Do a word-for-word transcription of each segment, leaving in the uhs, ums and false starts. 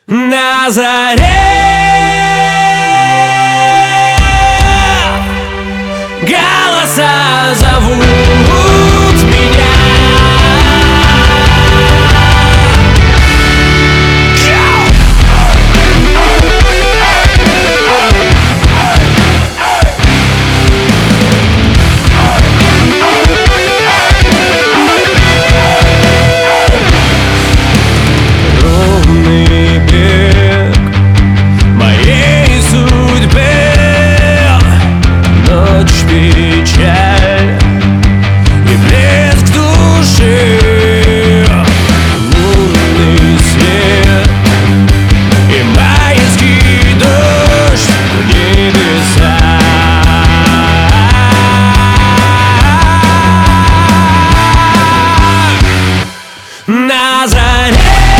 На заре голоса зовут меня. Ровный бег моей судьбе, ночь, печаль и блеск души, лунный свет и майский дождь в небеса. На заре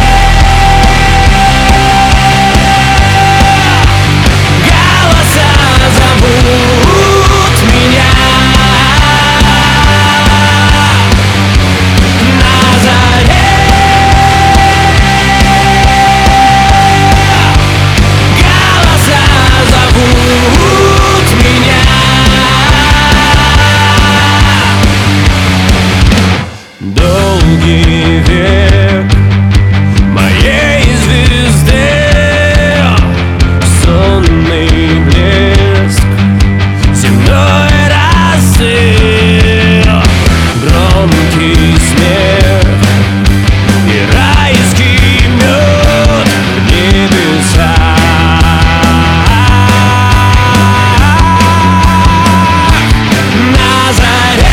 долгий век моей звезды, сонный блеск земной расы, громкий смех и райский мед в небесах. На заре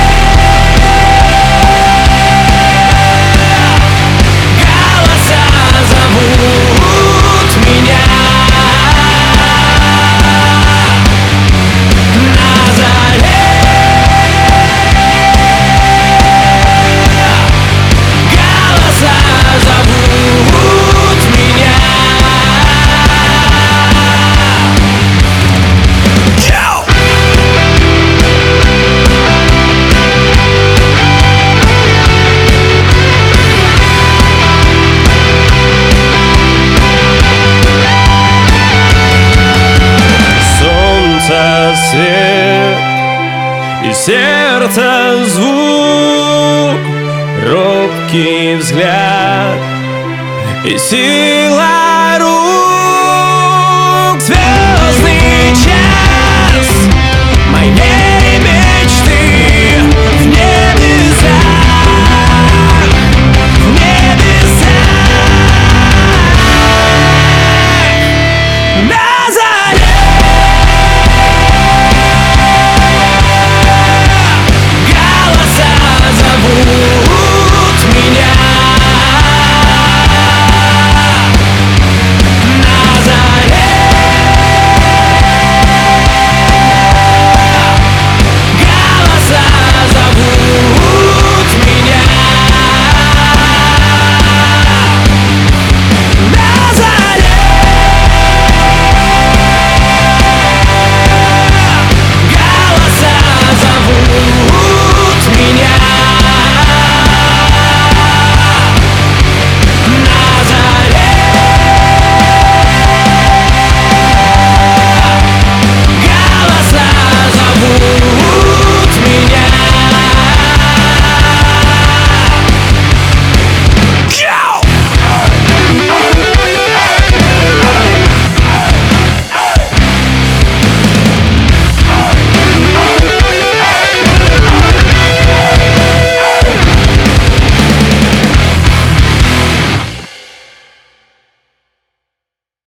свет и сердце звук, робкий взгляд и сила рук.